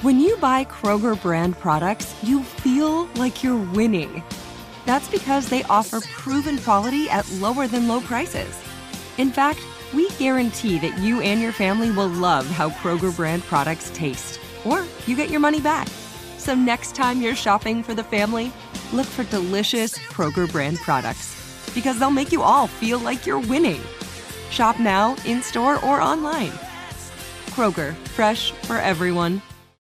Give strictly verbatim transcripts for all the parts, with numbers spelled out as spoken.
When you buy Kroger brand products, you feel like you're winning. That's because they offer proven quality at lower than low prices. In fact, we guarantee that you and your family will love how Kroger brand products taste, or you get your money back. So next time you're shopping for the family, look for delicious Kroger brand products, because they'll make you all feel like you're winning. Shop now, in-store, or online. Kroger, fresh for everyone.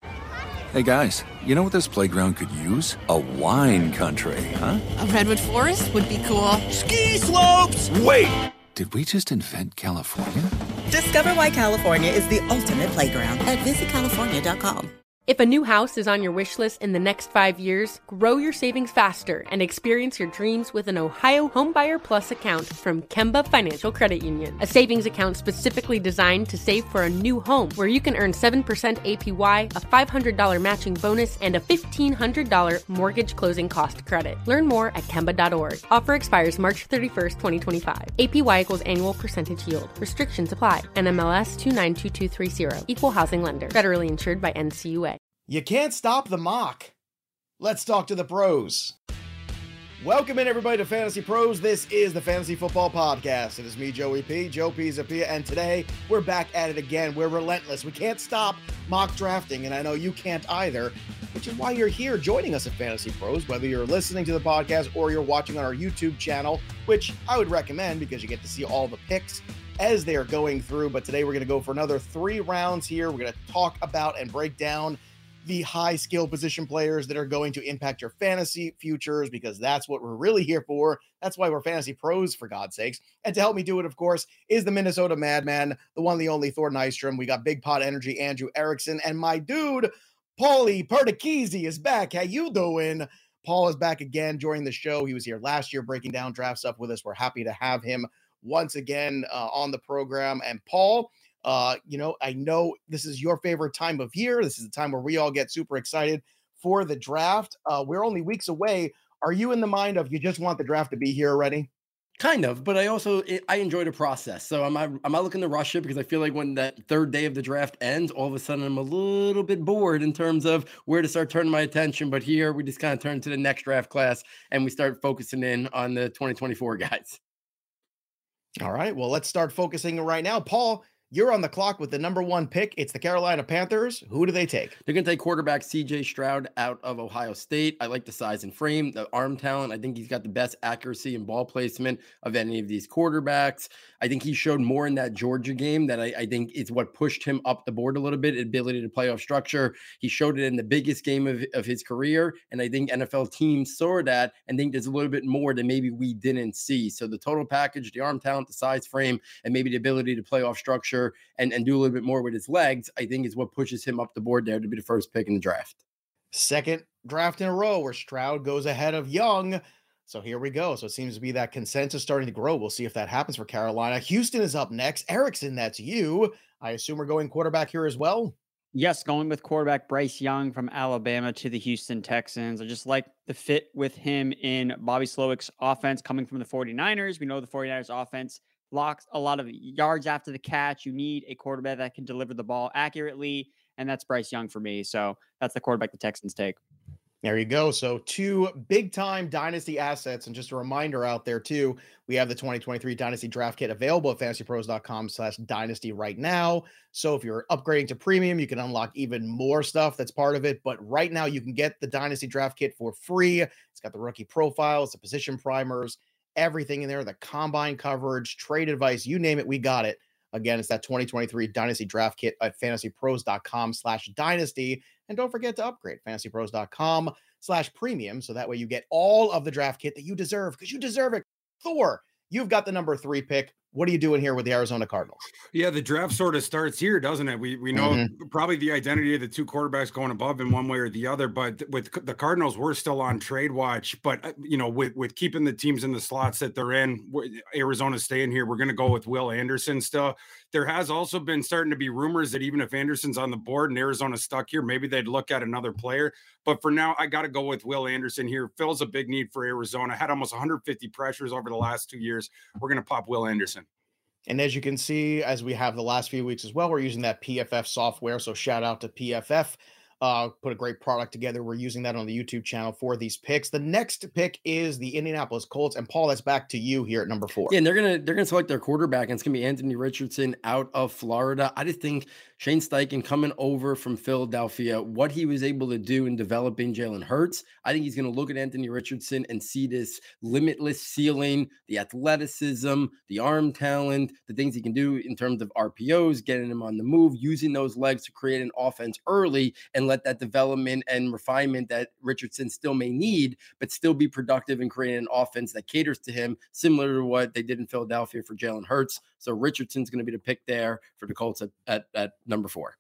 Hey guys, you know what this playground could use? A wine country, huh? A redwood forest would be cool. Ski slopes! Wait! Did we just invent California? Discover why California is the ultimate playground at visit california dot com. If a new house is on your wish list in the next five years, grow your savings faster and experience your dreams with an Ohio Homebuyer Plus account from Kemba Financial Credit Union. A savings account specifically designed to save for a new home, where you can earn seven percent A P Y, a five hundred dollars matching bonus, and a fifteen hundred dollars mortgage closing cost credit. Learn more at kemba dot org. Offer expires March thirty-first, twenty twenty-five. A P Y equals annual percentage yield. Restrictions apply. N M L S two nine two two three zero. Equal housing lender. Federally insured by N C U A. You can't stop the mock. Let's talk to the pros. Welcome in, everybody, to Fantasy Pros. This is the Fantasy Football Podcast. It is me, Joey P, Joe Pizzapia, and today we're back at it again. We're relentless. We can't stop mock drafting, and I know you can't either, which is why you're here joining us at Fantasy Pros, whether you're listening to the podcast or you're watching on our YouTube channel, which I would recommend because you get to see all the picks as they are going through. But today we're going to go for another three rounds here. We're going to talk about and break down the high skill position players that are going to impact your fantasy futures, because that's what we're really here for. That's why we're Fantasy Pros, for God's sakes. And to help me do it, of course, is the Minnesota Madman, the one, the only Thor Nystrom. We got Big Pot Energy, Andrew Erickson, and my dude, Paulie Perdichizzi is back. How you doing? Paul is back again joining the show. He was here last year breaking down draft stuff with us. We're happy to have him once again uh, on the program. And Paul, Uh, you know, I know this is your favorite time of year. This is the time where we all get super excited for the draft. Uh, we're only weeks away. Are you in the mind of you just want the draft to be here already? Kind of, but I also I enjoy the process. So I'm not, I'm not looking to rush it, because I feel like when that third day of the draft ends, all of a sudden I'm a little bit bored in terms of where to start turning my attention. But here we just kind of turn to the next draft class and we start focusing in on the twenty twenty-four guys. All right, well, let's start focusing right now. Paul, you're on the clock with the number one pick. It's the Carolina Panthers. Who do they take? They're going to take quarterback C J Stroud out of Ohio State. I like the size and frame, the arm talent. I think he's got the best accuracy and ball placement of any of these quarterbacks. I think he showed more in that Georgia game that I, I think is what pushed him up the board a little bit, ability to play off structure. He showed it in the biggest game of, of his career, and I think N F L teams saw that and think there's a little bit more that maybe we didn't see. So the total package, the arm talent, the size frame, and maybe the ability to play off structure And, and do a little bit more with his legs, I think is what pushes him up the board there to be the first pick in the draft. Second draft in a row where Stroud goes ahead of Young. So here we go. So it seems to be that consensus starting to grow. We'll see if that happens for Carolina. Houston is up next. Erickson, that's you. I assume we're going quarterback here as well. Yes, going with quarterback Bryce Young from Alabama to the Houston Texans. I just like the fit with him in Bobby Slowick's offense coming from the 49ers. We know the 49ers offense blocks a lot of yards after the catch. You need a quarterback that can deliver the ball accurately, and that's Bryce Young for me. So that's the quarterback the Texans take. There you go. So two big-time dynasty assets. And just a reminder out there, too, we have the twenty twenty-three Dynasty Draft Kit available at fantasypros.com slash dynasty right now. So if you're upgrading to premium, you can unlock even more stuff that's part of it. But right now, you can get the Dynasty Draft Kit for free. It's got the rookie profiles, the position primers, everything in there, the combine coverage, trade advice, you name it, we got it. Again, it's that twenty twenty-three Dynasty Draft Kit at fantasypros.com slash dynasty. And don't forget to upgrade fantasypros.com slash premium. So that way you get all of the draft kit that you deserve, because you deserve it. Thor, you've got the number three pick. What are you doing here with the Arizona Cardinals? Yeah, the draft sort of starts here, doesn't it? We we know mm-hmm. probably the identity of the two quarterbacks going above in one way or the other, but with the Cardinals, we're still on trade watch. But, you know, with, with keeping the teams in the slots that they're in, Arizona's staying here. We're going to go with Will Anderson still. There has also been starting to be rumors that even if Anderson's on the board and Arizona's stuck here, maybe they'd look at another player. But for now, I got to go with Will Anderson here. Fills a big need for Arizona. Had almost one hundred fifty pressures over the last two years. We're going to pop Will Anderson. And as you can see, as we have the last few weeks as well, we're using that P F F software. So shout out to P F F. Uh, put a great product together. We're using that on the YouTube channel for these picks. The next pick is the Indianapolis Colts. And Paul, that's back to you here at number four. Yeah, and they're gonna they're gonna select their quarterback, and it's gonna be Anthony Richardson out of Florida. I just think Shane Steichen coming over from Philadelphia, what he was able to do in developing Jalen Hurts, I think he's gonna look at Anthony Richardson and see this limitless ceiling, the athleticism, the arm talent, the things he can do in terms of R P Os, getting him on the move, using those legs to create an offense early, and let that development and refinement that Richardson still may need, but still be productive and create an offense that caters to him, similar to what they did in Philadelphia for Jalen Hurts. So Richardson's going to be the pick there for the Colts at, at, at number four.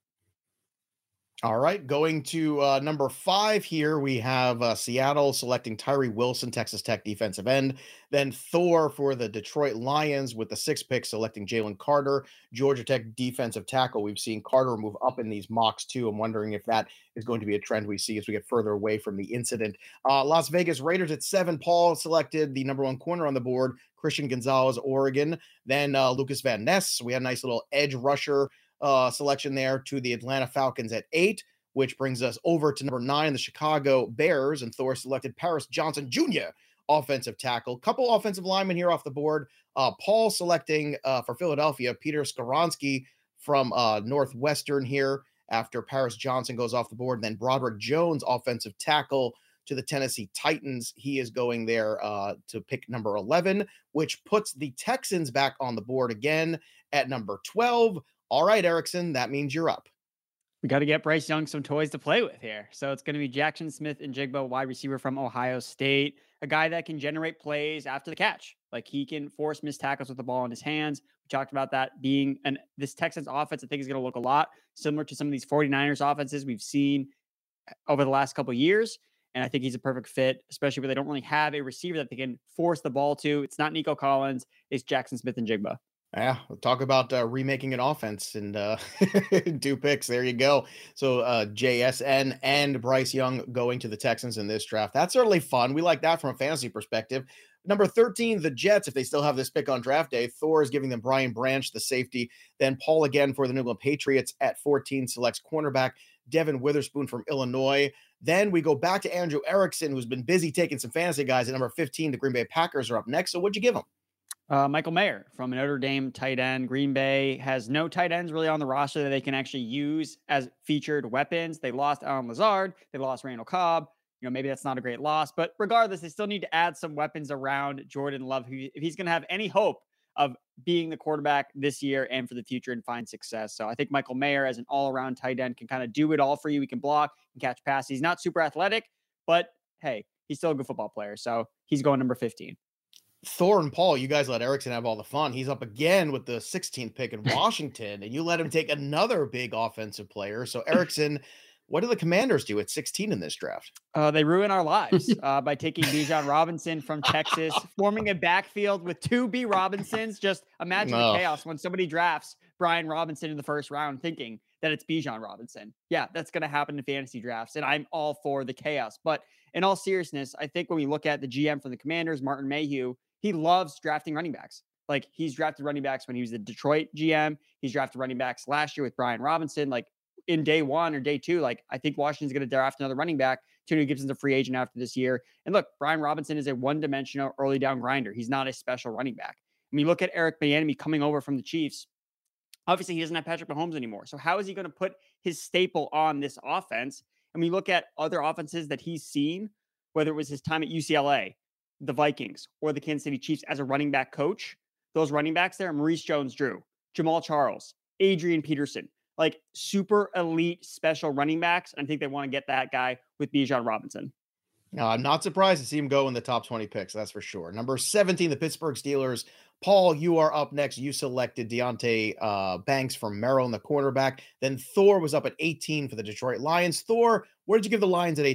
All right, going to uh, number five here, we have uh, Seattle selecting Tyree Wilson, Texas Tech defensive end. Then Thor for the Detroit Lions with the sixth pick selecting Jalen Carter, Georgia Tech defensive tackle. We've seen Carter move up in these mocks too. I'm wondering if that is going to be a trend we see as we get further away from the incident. Uh, Las Vegas Raiders at seven. Paul selected the number one corner on the board, Christian Gonzalez, Oregon. Then uh, Lucas Van Ness. We had a nice little edge rusher uh, selection there to the Atlanta Falcons at eight, which brings us over to number nine, the Chicago Bears. And Thor selected Paris Johnson Junior, offensive tackle. Couple offensive linemen here off the board. Uh, Paul selecting uh, for Philadelphia, Peter Skoronski from uh, Northwestern here after Paris Johnson goes off the board. And then Broderick Jones, offensive tackle to the Tennessee Titans. He is going there uh, to pick number eleven, which puts the Texans back on the board again at number twelve. All right, Erickson, that means you're up. We got to get Bryce Young some toys to play with here. So it's going to be Jackson Smith-Njigba, wide receiver from Ohio State, a guy that can generate plays after the catch. Like, he can force missed tackles with the ball in his hands. We talked about that being an this Texans offense. I think is going to look a lot similar to some of these 49ers offenses we've seen over the last couple of years. And I think he's a perfect fit, especially where they don't really have a receiver that they can force the ball to. It's not Nico Collins. It's Jackson Smith-Njigba. Yeah, we'll talk about uh, remaking an offense and uh, two picks. There you go. So uh, J S N and Bryce Young going to the Texans in this draft. That's certainly fun. We like that from a fantasy perspective. Number thirteen, the Jets, if they still have this pick on draft day. Thor is giving them Brian Branch, the safety. Then Paul again for the New England Patriots at fourteen selects cornerback Devin Witherspoon from Illinois. Then we go back to Andrew Erickson, who's been busy taking some fantasy guys. At number fifteen, the Green Bay Packers are up next. So what'd you give them? Uh, Michael Mayer from Notre Dame, tight end. Green Bay has no tight ends really on the roster that they can actually use as featured weapons. They lost Alan Lazard. They lost Randall Cobb. You know, maybe that's not a great loss, but regardless, they still need to add some weapons around Jordan Love, who, if he's going to have any hope of being the quarterback this year and for the future and find success. So I think Michael Mayer as an all-around tight end can kind of do it all for you. He can block and catch passes. He's not super athletic, but hey, he's still a good football player. So he's going number fifteen. Thor and Paul, you guys let Erickson have all the fun. He's up again with the sixteenth pick in Washington, and you let him take another big offensive player. So Erickson, what do the Commanders do at sixteen in this draft? Uh, they ruin our lives uh, by taking Bijan Robinson from Texas, forming a backfield with two B. Robinsons. Just imagine no. the chaos when somebody drafts Brian Robinson in the first round thinking that it's Bijan Robinson. Yeah, that's going to happen in fantasy drafts, and I'm all for the chaos. But in all seriousness, I think when we look at the G M for the Commanders, Martin Mayhew, he loves drafting running backs. Like, he's drafted running backs when he was the Detroit G M. He's drafted running backs last year with Brian Robinson. Like, in day one or day two, like, I think Washington's going to draft another running back. Tony Gibson's a free agent after this year. And look, Brian Robinson is a one-dimensional early down grinder. He's not a special running back. When you look at Eric Bieniemy coming over from the Chiefs, obviously he doesn't have Patrick Mahomes anymore. So how is he going to put his staple on this offense? And we look at other offenses that he's seen, whether it was his time at U C L A, the Vikings, or the Kansas City Chiefs as a running back coach, those running backs there, Maurice Jones-Drew, Jamal Charles, Adrian Peterson, like super elite special running backs. And I think they want to get that guy with Bijan Robinson. No, I'm not surprised to see him go in the top twenty picks. That's for sure. Number seventeen, the Pittsburgh Steelers. Paul, you are up next. You selected Deonte uh, Banks from Maryland, the cornerback. Then Thor was up at eighteen for the Detroit Lions. Thor, where did you give the Lions at eighteen?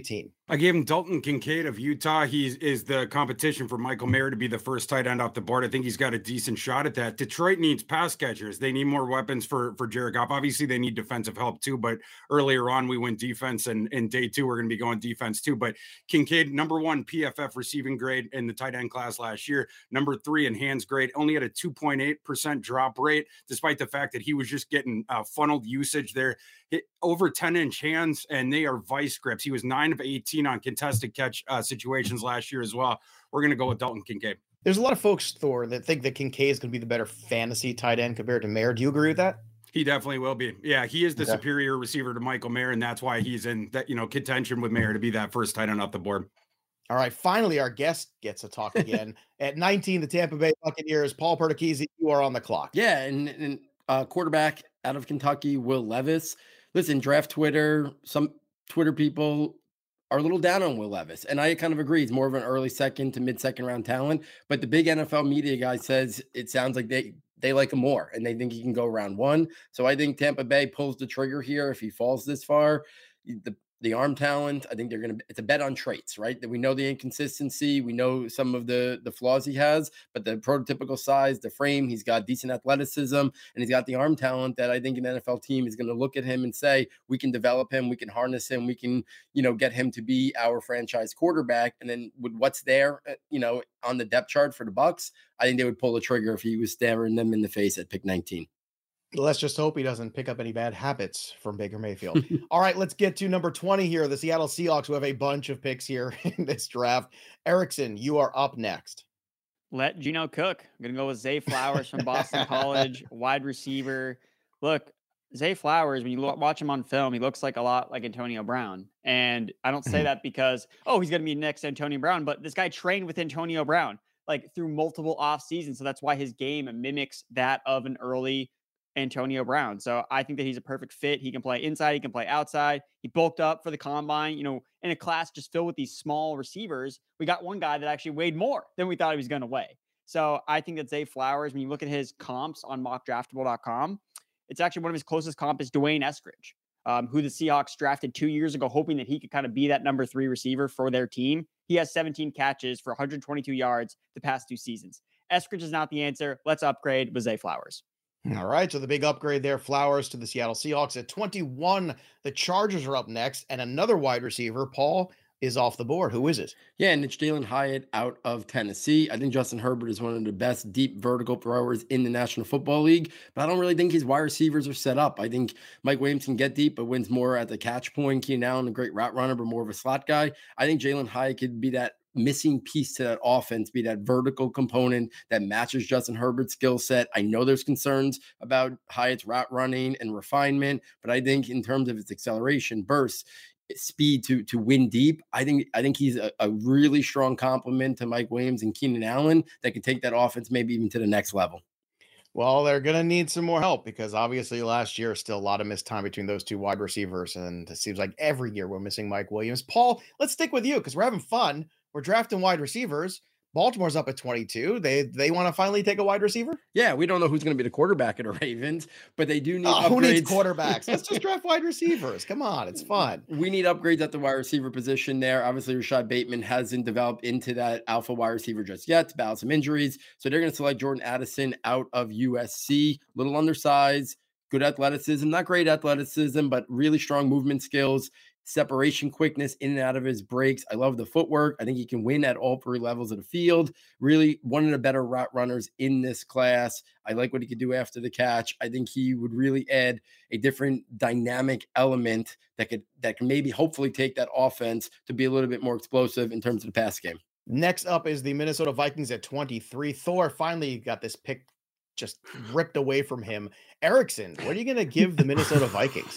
I gave him Dalton Kincaid of Utah. He is the competition for Michael Mayer to be the first tight end off the board. I think he's got a decent shot at that. Detroit needs pass catchers. They need more weapons for, for Jared Goff. Obviously, they need defensive help too, but earlier on, we went defense, and in day two, we're going to be going defense too. But Kincaid, number one P F F receiving grade in the tight end class last year, number three in hands grade, only had a two point eight percent drop rate, despite the fact that he was just getting uh, funneled usage there. Hit over ten inch hands, and they are vice grips. He was nine of eighteen on contested catch uh, situations last year as well. We're going to go with Dalton Kincaid. There's a lot of folks, Thor, that think that Kincaid is going to be the better fantasy tight end compared to Mayer. Do you agree with that? He definitely will be. Yeah, he is the okay. superior receiver to Michael Mayer, and that's why he's in that, you know, contention with Mayer to be that first tight end off the board. All right, finally, our guest gets to talk again. At nineteen, the Tampa Bay Buccaneers, Paul Perticchese, you are on the clock. Yeah, and, and uh, quarterback out of Kentucky, Will Levis. Listen, draft Twitter, some Twitter people are a little down on Will Levis, and I kind of agree. He's more of an early second to mid-second round talent, but the big N F L media guy says it sounds like they they like him more, and they think he can go round one. So I think Tampa Bay pulls the trigger here if he falls this far. The the arm talent, I think they're going to, it's a bet on traits, right? That we know the inconsistency, we know some of the, the flaws he has, but the prototypical size, the frame, he's got decent athleticism, and he's got the arm talent that I think an N F L team is going to look at him and say, we can develop him, we can harness him, we can, you know, get him to be our franchise quarterback. And then with what's there, you know, on the depth chart for the Bucs, I think they would pull the trigger if he was staring them in the face at pick nineteen. Let's just hope he doesn't pick up any bad habits from Baker Mayfield. All right, let's get to number twenty here. The Seattle Seahawks, who have a bunch of picks here in this draft. Erickson, you are up next. Let Geno cook. I'm going to go with Zay Flowers from Boston College, wide receiver. Look, Zay Flowers, when you look, watch him on film, he looks like a lot like Antonio Brown. And I don't say that because, oh, he's going to be next Antonio Brown, but this guy trained with Antonio Brown, like through multiple off seasons. So that's why his game mimics that of an early Antonio Brown. So I think that he's a perfect fit. He can play inside. He can play outside. He bulked up for the combine, you know, in a class just filled with these small receivers. We got one guy that actually weighed more than we thought he was going to weigh. So I think that Zay Flowers, when you look at his comps on mock draftable dot com, it's actually one of his closest comps is Dwayne Eskridge, um, who the Seahawks drafted two years ago, hoping that he could kind of be that number three receiver for their team. He has seventeen catches for one hundred twenty-two yards the past two seasons. Eskridge is not the answer. Let's upgrade with Zay Flowers. All right, so the big upgrade there, Flowers to the Seattle Seahawks. At twenty-one, the Chargers are up next, and another wide receiver, Paul, is off the board. Who is it? Yeah, and it's Jalen Hyatt out of Tennessee. I think Justin Herbert is one of the best deep vertical throwers in the National Football League, but I don't really think his wide receivers are set up. I think Mike Williams can get deep, but wins more at the catch point. Keenan Allen, a great route runner, but more of a slot guy. I think Jalen Hyatt could be that missing piece to that offense, be that vertical component that matches Justin Herbert's skill set. I know there's concerns about Hyatt's route running and refinement, but I think in terms of its acceleration, burst, speed to to win deep, I think I think he's a, a really strong complement to Mike Williams and Keenan Allen that can take that offense maybe even to the next level. Well, they're going to need some more help because obviously last year still a lot of missed time between those two wide receivers, and it seems like every year we're missing Mike Williams. Paul, let's stick with you because we're having fun. We're drafting wide receivers. Baltimore's up at twenty-two. They they want to finally take a wide receiver? Yeah, we don't know who's going to be the quarterback at the Ravens, but they do need oh, upgrades. Who needs quarterbacks? Let's just draft wide receivers. Come on, it's fun. We need upgrades at the wide receiver position there. Obviously, Rashad Bateman hasn't developed into that alpha wide receiver just yet to battle some injuries. So they're going to select Jordan Addison out of U S C. Little undersized, good athleticism, not great athleticism, but really strong movement skills. Separation quickness in and out of his breaks. I love the footwork. I think he can win at all three levels of the field. Really one of the better route runners in this class. I like what he could do after the catch. I think he would really add a different dynamic element that could that can maybe hopefully take that offense to be a little bit more explosive in terms of the pass game. Next up is the Minnesota Vikings at twenty-three. Thor finally got this pick just ripped away from him. Erickson, what are you going to give the Minnesota Vikings?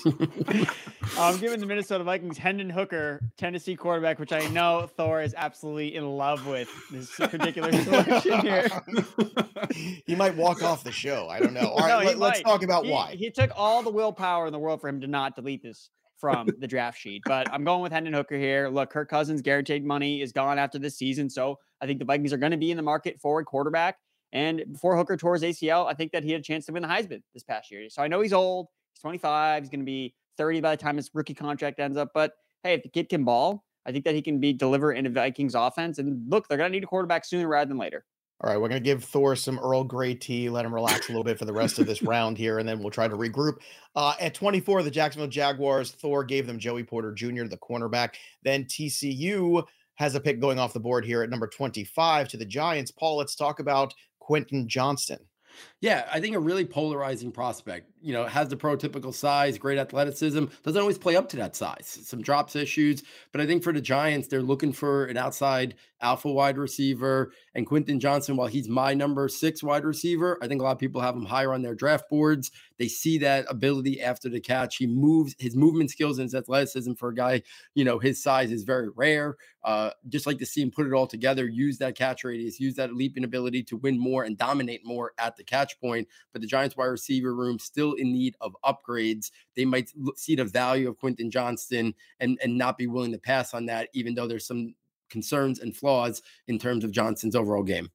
I'm giving the Minnesota Vikings Hendon Hooker, Tennessee quarterback, which I know Thor is absolutely in love with this particular selection here. He might walk off the show. I don't know. All right, no, let, let's talk about he, why. He took all the willpower in the world for him to not delete this from the draft sheet, but I'm going with Hendon Hooker here. Look, Kirk Cousins' guaranteed money is gone after this season, so I think the Vikings are going to be in the market for a quarterback. And before Hooker tore his A C L, I think that he had a chance to win the Heisman this past year. So I know he's old. He's twenty-five. He's going to be thirty by the time his rookie contract ends up. But hey, if the kid can ball, I think that he can be deliver in a Vikings offense. And look, they're going to need a quarterback sooner rather than later. All right, we're going to give Thor some Earl Grey tea, let him relax a little bit for the rest of this round here, and then we'll try to regroup. Uh, at twenty-four, the Jacksonville Jaguars, Thor gave them Joey Porter Junior, the cornerback. Then T C U has a pick going off the board here at number twenty-five to the Giants. Paul, let's talk about Quentin Johnston. Yeah, I think a really polarizing prospect. You know, has the prototypical size, great athleticism, doesn't always play up to that size. Some drops issues, but I think for the Giants, they're looking for an outside alpha wide receiver. And Quentin Johnston, while he's my number six wide receiver, I think a lot of people have him higher on their draft boards. They see that ability after the catch. He moves, his movement skills and his athleticism for a guy, you know, his size is very rare. Uh, just like to see him put it all together, use that catch radius, use that leaping ability to win more and dominate more at the catch point. But the Giants wide receiver room still in need of upgrades. They might see the value of Quentin Johnston and, and not be willing to pass on that, even though there's some concerns and flaws in terms of Johnston's overall game.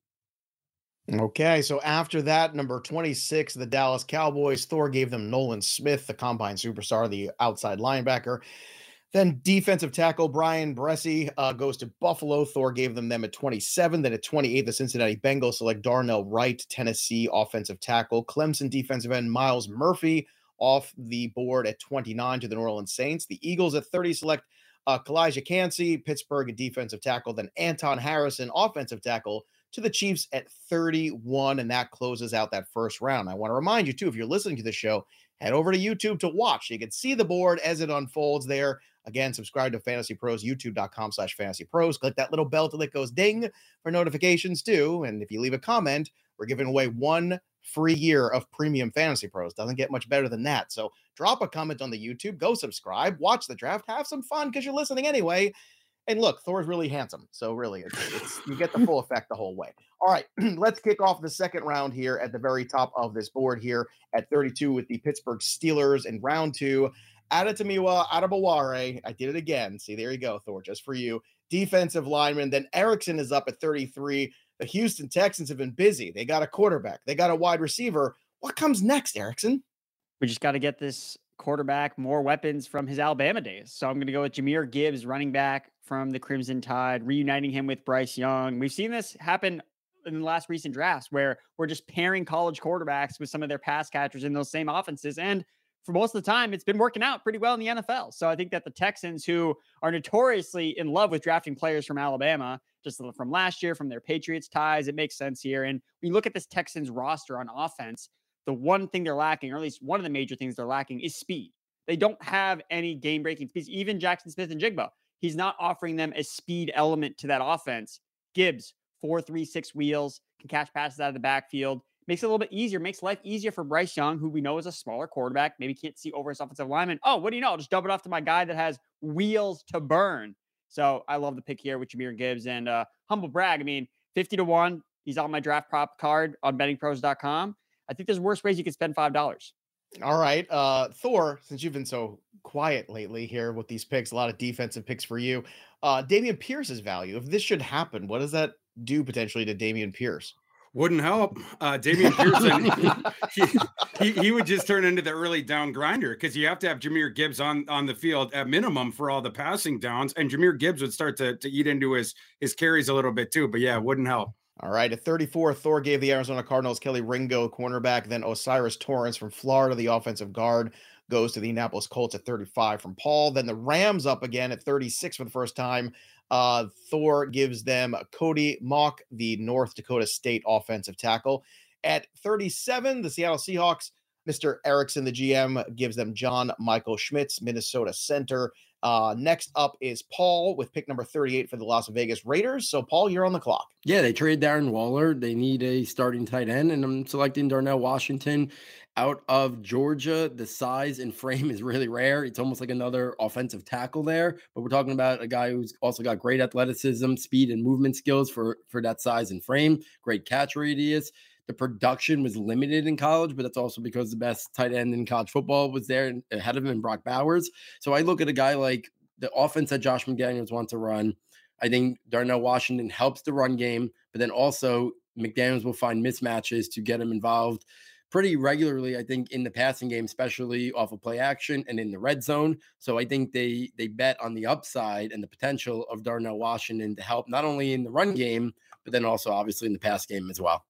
Okay, so after that, number twenty-six, the Dallas Cowboys, Thor gave them Nolan Smith, the combine superstar, the outside linebacker. Then defensive tackle Brian Bresee uh, goes to Buffalo. Thor gave them them at twenty-seven. Then at twenty-eight, the Cincinnati Bengals select Darnell Wright, Tennessee offensive tackle. Clemson defensive end Miles Murphy off the board at twenty-nine to the New Orleans Saints. The Eagles at thirty select uh, Kalijah Kancey, Pittsburgh defensive tackle. Then Anton Harrison, offensive tackle, to the Chiefs at thirty-one, and that closes out that first round. I want to remind you, too, if you're listening to the show, head over to YouTube to watch. You can see the board as it unfolds there. Again, subscribe to Fantasy Pros, youtube.com slash Fantasy Pros. Click that little bell till it goes ding for notifications, too. And if you leave a comment, we're giving away one free year of premium Fantasy Pros. Doesn't get much better than that. So drop a comment on the YouTube, go subscribe, watch the draft, have some fun because you're listening anyway. And look, Thor's really handsome. So really, it's, it's you get the full effect the whole way. All right, let's kick off the second round here at the very top of this board here at thirty-two with the Pittsburgh Steelers in round two. Adetomiwa Adebaware. I did it again. See, there you go, Thor, just for you. Defensive lineman. Then Erickson is up at thirty-three. The Houston Texans have been busy. They got a quarterback. They got a wide receiver. What comes next, Erickson? We just got to get this quarterback more weapons from his Alabama days. So I'm going to go with Jahmyr Gibbs, running back from the Crimson Tide, reuniting him with Bryce Young. We've seen this happen in the last recent drafts where we're just pairing college quarterbacks with some of their pass catchers in those same offenses. And for most of the time, it's been working out pretty well in the N F L. So I think that the Texans, who are notoriously in love with drafting players from Alabama, just from last year, from their Patriots ties, it makes sense here. And when you look at this Texans roster on offense, the one thing they're lacking, or at least one of the major things they're lacking, is speed. They don't have any game-breaking speeds. Even Jackson Smith-Njigba, he's not offering them a speed element to that offense. Gibbs, four three six wheels, can catch passes out of the backfield. Makes it a little bit easier, makes life easier for Bryce Young, who we know is a smaller quarterback, maybe can't see over his offensive lineman. Oh, what do you know? I'll just dump it off to my guy that has wheels to burn. So I love the pick here with Jahmyr Gibbs. And uh, humble brag, I mean, fifty to one, he's on my draft prop card on betting pros dot com. I think there's worse ways you could spend five dollars. All right. Uh, Thor, since you've been so quiet lately here with these picks, a lot of defensive picks for you. Uh, Dameon Pierce's value, if this should happen, what does that do potentially to Dameon Pierce? Wouldn't help. Uh, Dameon Pierce, he, he, he would just turn into the early down grinder because you have to have Jahmyr Gibbs on, on the field at minimum for all the passing downs. And Jahmyr Gibbs would start to, to eat into his, his carries a little bit too. But yeah, it wouldn't help. All right, at thirty-four, Thor gave the Arizona Cardinals Kelly Ringo, cornerback. Then Osiris Torrance from Florida, the offensive guard, goes to the Indianapolis Colts at thirty-five from Paul. Then the Rams up again at thirty-six for the first time. Uh, Thor gives them Cody Mock, the North Dakota State offensive tackle. At thirty-seven, the Seattle Seahawks, Mister Erickson, the G M, gives them John Michael Schmitz, Minnesota center. Uh, next up is Paul with pick number thirty-eight for the Las Vegas Raiders. So, Paul, you're on the clock. Yeah, they trade Darren Waller. They need a starting tight end, and I'm selecting Darnell Washington out of Georgia. The size and frame is really rare. It's almost like another offensive tackle there, but we're talking about a guy who's also got great athleticism, speed, and movement skills for, for that size and frame, great catch radius. The production was limited in college, but that's also because the best tight end in college football was there ahead of him in Brock Bowers. So I look at a guy like the offense that Josh McDaniels wants to run. I think Darnell Washington helps the run game, but then also McDaniels will find mismatches to get him involved pretty regularly, I think, in the passing game, especially off of play action and in the red zone. So I think they they bet on the upside and the potential of Darnell Washington to help not only in the run game, but then also obviously in the pass game as well.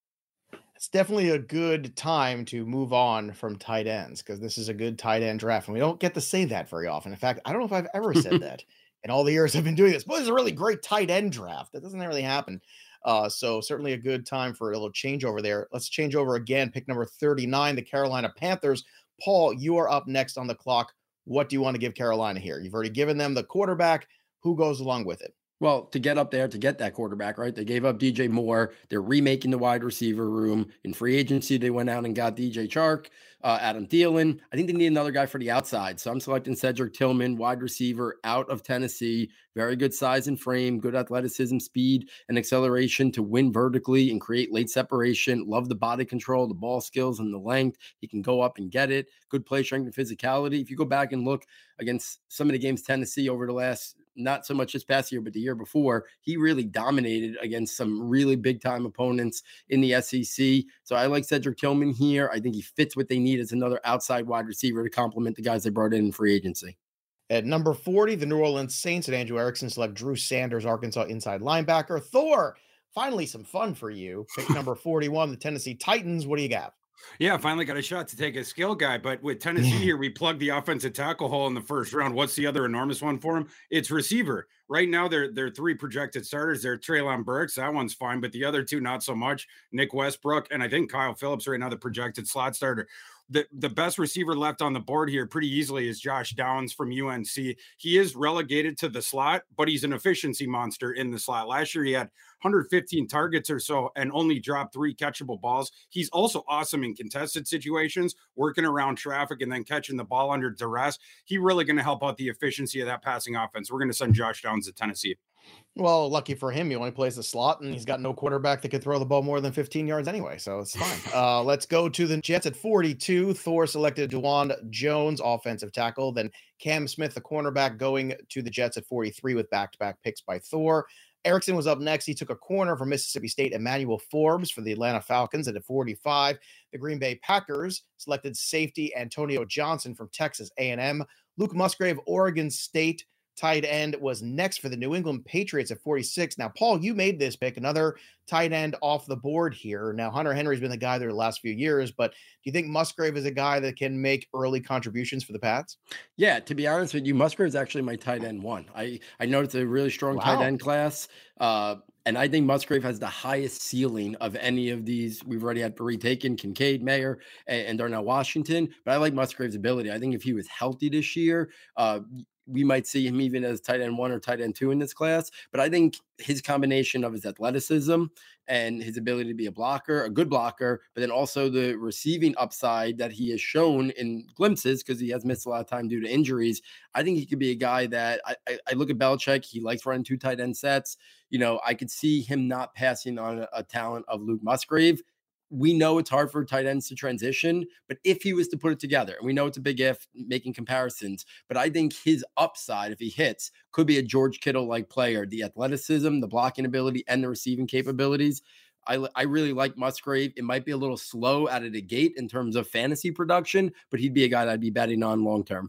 It's definitely a good time to move on from tight ends because this is a good tight end draft. And we don't get to say that very often. In fact, I don't know if I've ever said that in all the years I've been doing this. But this is a really great tight end draft. That doesn't really happen. Uh, so certainly a good time for a little changeover there. Let's change over again. Pick number thirty-nine, the Carolina Panthers. Paul, you are up next on the clock. What do you want to give Carolina here? You've already given them the quarterback. Who goes along with it? Well, to get up there, to get that quarterback, right? They gave up D J Moore. They're remaking the wide receiver room. In free agency, they went out and got D J Chark, uh, Adam Thielen. I think they need another guy for the outside. So I'm selecting Cedric Tillman, wide receiver out of Tennessee. Very good size and frame, good athleticism, speed, and acceleration to win vertically and create late separation. Love the body control, the ball skills, and the length. He can go up and get it. Good play strength and physicality. If you go back and look against some of the games Tennessee over the last not so much this past year, but the year before, he really dominated against some really big time opponents in the S E C. So I like Cedric Tillman here. I think he fits what they need as another outside wide receiver to complement the guys they brought in in free agency. At number forty, the New Orleans Saints and Andrew Erickson select Drew Sanders, Arkansas inside linebacker. Thor, finally some fun for you. Pick number forty-one, the Tennessee Titans. What do you got? Yeah, finally got a shot to take a skill guy. But with Tennessee here, we plugged the offensive tackle hole in the first round. What's the other enormous one for him? It's receiver. Right now, they're, they're three projected starters. They're Treylon Burks. That one's fine. But the other two, not so much. Nick Westbrook. And I think Kyle Phillips right now, the projected slot starter. The, the best receiver left on the board here pretty easily is Josh Downs from U N C. He is relegated to the slot, but he's an efficiency monster in the slot. Last year, he had one hundred fifteen targets or so and only dropped three catchable balls. He's also awesome in contested situations, working around traffic and then catching the ball under duress. He's really going to help out the efficiency of that passing offense. We're going to send Josh Downs to Tennessee. Well, lucky for him, he only plays the slot, and he's got no quarterback that could throw the ball more than fifteen yards anyway, so it's fine. Uh, let's go to the Jets at forty-two. Thor selected Juwan Jones, offensive tackle. Then Cam Smith, the cornerback, going to the Jets at forty-three with back-to-back picks by Thor. Erickson was up next. He took a corner from Mississippi State, Emmanuel Forbes for the Atlanta Falcons. And at forty-five, the Green Bay Packers selected safety Antonio Johnson from Texas A and M. Luke Musgrave, Oregon State. Tight end was next for the New England Patriots at forty-six. Now, Paul, you made this pick, another tight end off the board here. Now, Hunter Henry's been the guy there the last few years, but do you think Musgrave is a guy that can make early contributions for the Pats? Yeah, to be honest with you, Musgrave is actually my tight end one. I, I know it's a really strong wow. tight end class. Uh, And I think Musgrave has the highest ceiling of any of these. We've already had three taken, Kincaid, Mayer, and, and Darnell Washington. But I like Musgrave's ability. I think if he was healthy this year, uh, we might see him even as tight end one or tight end two in this class. But I think his combination of his athleticism and his ability to be a blocker, a good blocker, but then also the receiving upside that he has shown in glimpses because he has missed a lot of time due to injuries. I think he could be a guy that I, I, I look at Belichick. He likes running two tight end sets. You know, I could see him not passing on a, a talent of Luke Musgrave. We know it's hard for tight ends to transition, but if he was to put it together, and we know it's a big if, making comparisons, but I think his upside, if he hits, could be a George Kittle-like player. The athleticism, the blocking ability, and the receiving capabilities. I, I really like Musgrave. It might be a little slow out of the gate in terms of fantasy production, but he'd be a guy that I'd be betting on long-term.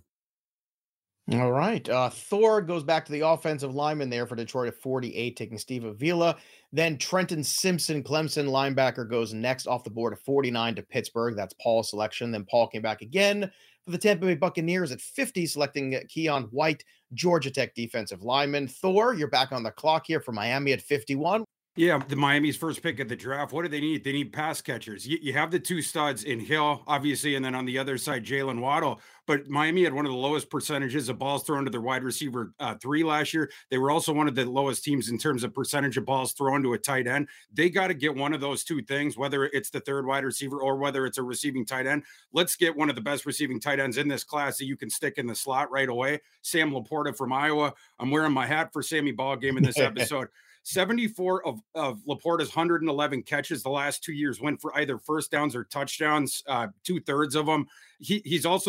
All right. Uh, Thor goes back to the offensive lineman there for Detroit at forty-eight, taking Steve Avila. Then Trenton Simpson, Clemson linebacker, goes next off the board at forty-nine to Pittsburgh. That's Paul's selection. Then Paul came back again for the Tampa Bay Buccaneers at fifty, selecting Keon White, Georgia Tech defensive lineman. Thor, you're back on the clock here for Miami at fifty-one. Yeah, the Miami's first pick of the draft. What do they need? They need pass catchers. You, you have the two studs in Hill, obviously, and then on the other side, Jalen Waddle. But Miami had one of the lowest percentages of balls thrown to their wide receiver uh, three last year. They were also one of the lowest teams in terms of percentage of balls thrown to a tight end. They got to get one of those two things, whether it's the third wide receiver or whether it's a receiving tight end. Let's get one of the best receiving tight ends in this class that you can stick in the slot right away. Sam Laporta from Iowa. I'm wearing my hat for Sammy Ballgame in this episode. seventy-four of, of Laporta's one hundred eleven catches the last two years went for either first downs or touchdowns, uh, two thirds of them. He, he's also the best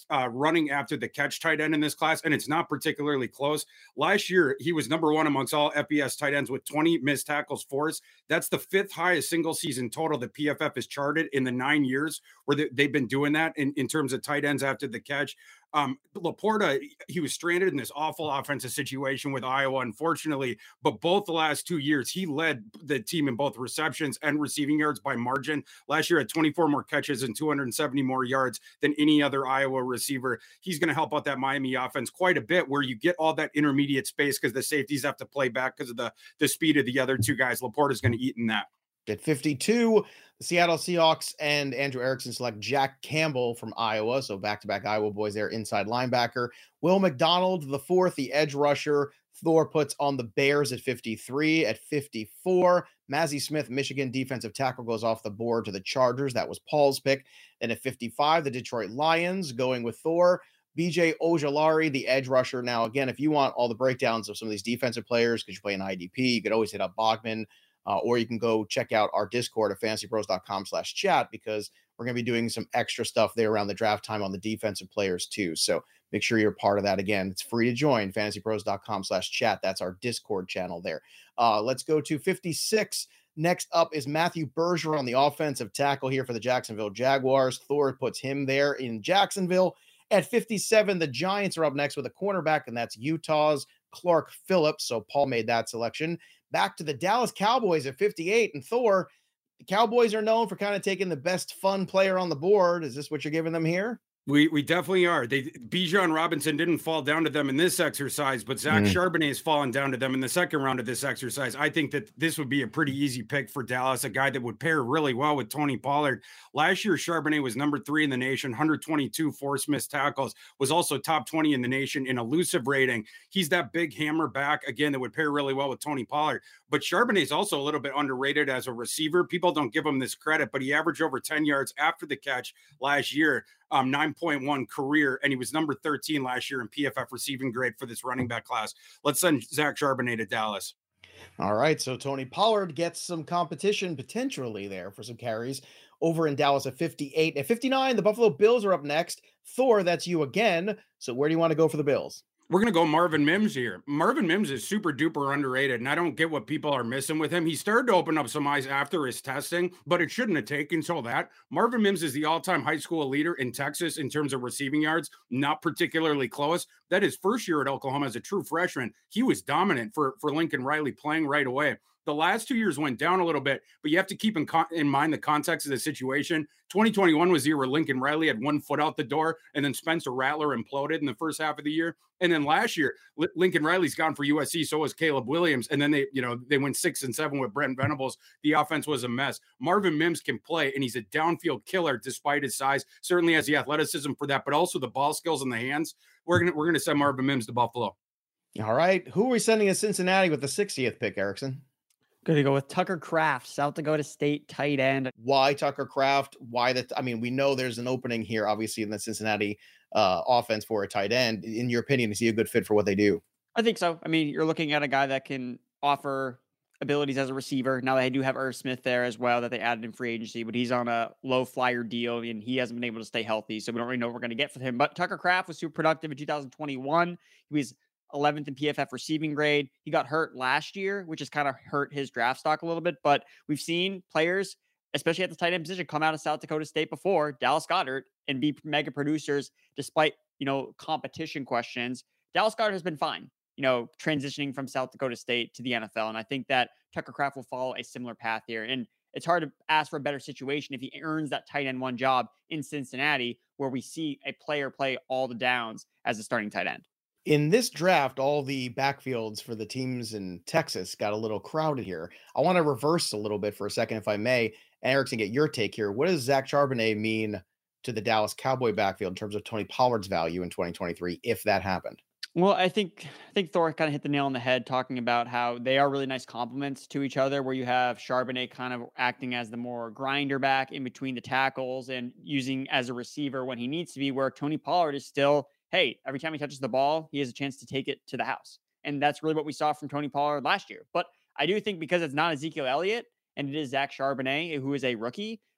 best uh, running after the catch tight end in this class, and it's not particularly close. Last year, he was number one amongst all F B S tight ends with twenty missed tackles forced. That's the fifth highest single season total that P F F has charted in the nine years where they, they've been doing that in, in terms of tight ends after the catch. Um, Laporta, he was stranded in this awful offensive situation with Iowa, unfortunately, but both the last two years, he led the team in both receptions and receiving yards by margin. Last year had twenty-four more catches and two hundred seventy more yards than any other Iowa receiver. He's going to help out that Miami offense quite a bit, where you get all that intermediate space because the safeties have to play back because of the, the speed of the other two guys. Laporta is going to eat in that. At fifty-two, the Seattle Seahawks and Andrew Erickson select Jack Campbell from Iowa. So back-to-back Iowa boys there, inside linebacker. Will McDonald, the fourth, the edge rusher. Thor puts on the Bears at fifty-three. At fifty-four, Mazi Smith, Michigan defensive tackle, goes off the board to the Chargers. That was Paul's pick. Then at fifty-five, the Detroit Lions going with Thor. B J Ojulari, the edge rusher. Now, again, if you want all the breakdowns of some of these defensive players, because you play an I D P, you could always hit up Bogman. Uh, or you can go check out our Discord at fantasypros.com slash chat, because we're going to be doing some extra stuff there around the draft time on the defensive players too. So make sure you're part of that. Again, it's free to join, fantasypros.com slash chat. That's our Discord channel there. Uh, let's go to fifty-six. Next up is Matthew Berger on the offensive tackle here for the Jacksonville Jaguars. Thor puts him there in Jacksonville. At fifty-seven, the Giants are up next with a cornerback, and that's Utah's Clark Phillips. So Paul made that selection. Back to the Dallas Cowboys at fifty-eight, and Thor, the Cowboys are known for kind of taking the best fun player on the board. Is this what you're giving them here? We we definitely are. They Bijan Robinson didn't fall down to them in this exercise, but Zach mm. Charbonnet has fallen down to them in the second round of this exercise. I think that this would be a pretty easy pick for Dallas, a guy that would pair really well with Tony Pollard. Last year, Charbonnet was number three in the nation, one hundred twenty-two forced missed tackles, was also top twenty in the nation in elusive rating. He's that big hammer back, again, that would pair really well with Tony Pollard. But Charbonnet is also a little bit underrated as a receiver. People don't give him this credit, but he averaged over ten yards after the catch last year. Um, nine point one career, and he was number thirteen last year in P F F receiving grade for this running back class. Let's send Zach Charbonnet to Dallas. All right, so Tony Pollard gets some competition potentially there for some carries over in Dallas at fifty-eight. At fifty-nine, the Buffalo Bills are up next. Thor, that's you again. So where do you want to go for the Bills? We're going to go Marvin Mims here. Marvin Mims is super duper underrated, and I don't get what people are missing with him. He started to open up some eyes after his testing, but it shouldn't have taken until that. Marvin Mims is the all-time high school leader in Texas in terms of receiving yards, not particularly close. That is first year at Oklahoma as a true freshman. He was dominant for, for Lincoln Riley, playing right away. The last two years went down a little bit, but you have to keep in, con- in mind the context of the situation. twenty twenty-one was the year where Lincoln Riley had one foot out the door, and then Spencer Rattler imploded in the first half of the year. And then last year, L- Lincoln Riley's gone for U S C, so was Caleb Williams. And then they, you know, they went six and seven with Brent Venables. The offense was a mess. Marvin Mims can play, and he's a downfield killer despite his size. Certainly has the athleticism for that, but also the ball skills in the hands. We're gonna we're gonna send Marvin Mims to Buffalo. All right, who are we sending to Cincinnati with the sixtieth pick, Erickson? Going to go with Tucker Kraft, South Dakota State tight end. Why Tucker Kraft? Why that? I mean, we know there's an opening here, obviously, in the Cincinnati uh, offense for a tight end. In your opinion, is he a good fit for what they do? I think so. I mean, you're looking at a guy that can offer abilities as a receiver. Now they do have Irv Smith there as well that they added in free agency, but he's on a low flyer deal and he hasn't been able to stay healthy. So we don't really know what we're going to get from him. But Tucker Kraft was super productive in two thousand twenty-one. He was eleventh in P F F receiving grade. He got hurt last year, which has kind of hurt his draft stock a little bit, but we've seen players, especially at the tight end position, come out of South Dakota State before, Dallas Goedert, and be mega producers despite, you know, competition questions. Dallas Goedert has been fine, you know, transitioning from South Dakota State to the N F L. And I think that Tucker Kraft will follow a similar path here. And it's hard to ask for a better situation if he earns that tight end one job in Cincinnati, where we see a player play all the downs as a starting tight end. In this draft, all the backfields for the teams in Texas got a little crowded here. I want to reverse a little bit for a second, if I may. Erickson, get your take here. What does Zach Charbonnet mean to the Dallas Cowboy backfield in terms of Tony Pollard's value in twenty twenty-three, if that happened? Well, I think I think Thor kind of hit the nail on the head talking about how they are really nice complements to each other, where you have Charbonnet kind of acting as the more grinder back in between the tackles and using as a receiver when he needs to be, where Tony Pollard is still, hey, every time he touches the ball, he has a chance to take it to the house. And that's really what we saw from Tony Pollard last year. But I do think because it's not Ezekiel Elliott and it is Zach Charbonnet, who is a rookie,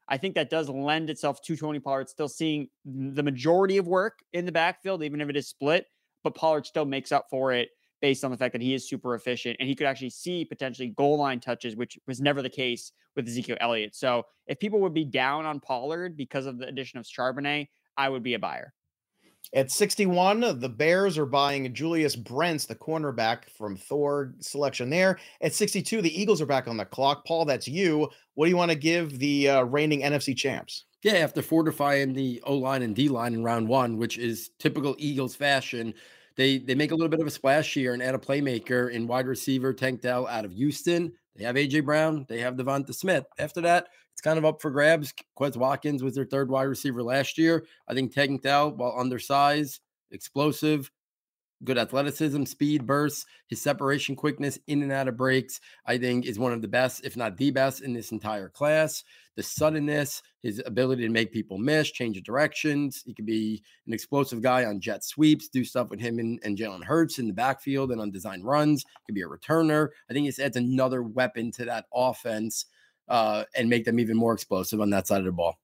I think that does lend itself to Tony Pollard still seeing the majority of work in the backfield, even if it is split, but Pollard still makes up for it based on the fact that he is super efficient and he could actually see potentially goal line touches, which was never the case with Ezekiel Elliott. So if people would be down on Pollard because of the addition of Charbonnet, I would be a buyer. At sixty-one, the Bears are buying Julius Brents, the cornerback from Thor selection there. At sixty-two, the Eagles are back on the clock. Paul, that's you. What do you want to give the uh, reigning N F C champs? Yeah, after fortifying the O-line and D-line in round one, which is typical Eagles fashion, they they make a little bit of a splash here and add a playmaker in wide receiver Tank Dell out of Houston. They have A J Brown. They have Devonta Smith. After that, it's kind of up for grabs. Quez Watkins was their third wide receiver last year. I think Tank Dell, while undersized, explosive, good athleticism, speed, bursts, his separation quickness in and out of breaks, I think is one of the best, if not the best, in this entire class. The suddenness, his ability to make people miss, change of directions. He could be an explosive guy on jet sweeps, do stuff with him and, and Jalen Hurts in the backfield and on design runs. Could be a returner. I think this adds another weapon to that offense uh, and make them even more explosive on that side of the ball.